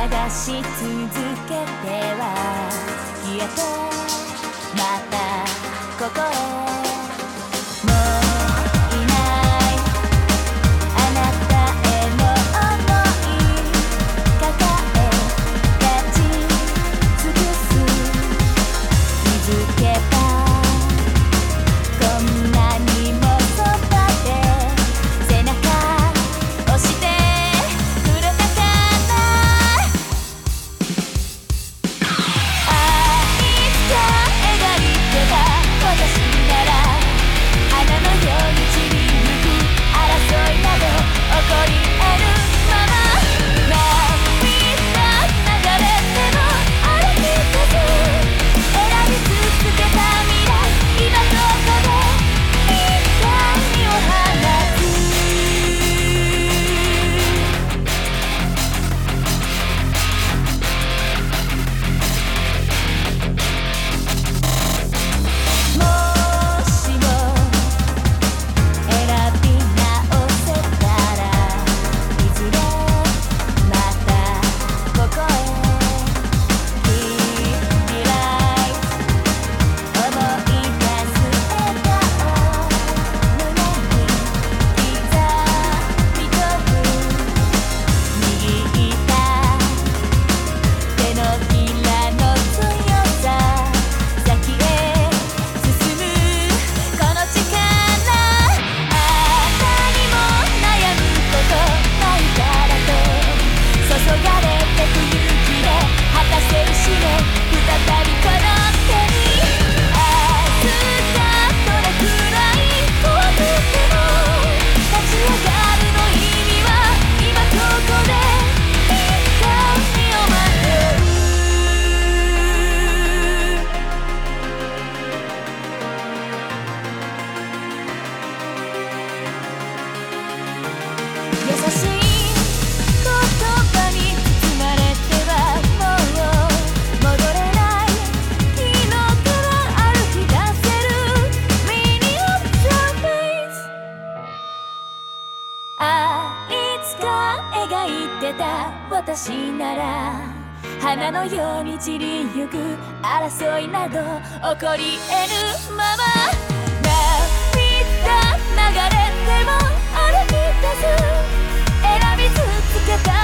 探し続けては消えてまたここへもういないあなたへの想い抱え立ち尽くす気づけばこんなにもそばで背中押してくれたかなあいつか描いてた私なら花のように散りゆく争いなど起こり得るまま涙流れても歩き出す選び続けた未来今ここで光を放つもしも選び直せたらいずれまたここへ未来思い出す笑顔胸に刻み込む握った手のひらの強さ先へ進むこの力何も悩むことないからと注がれてく勇気で果たせる使命再びこの手に明日がどれくらい怖くても立ち上がるの意味は今ここで光を待ってる優しい言葉に包まれてはもう戻れない昨日から歩き出せる Mini of Surface いつか描いてた私なら花のように散りゆく争いなど起こり得ぬまま涙流れても歩き出す選び続けた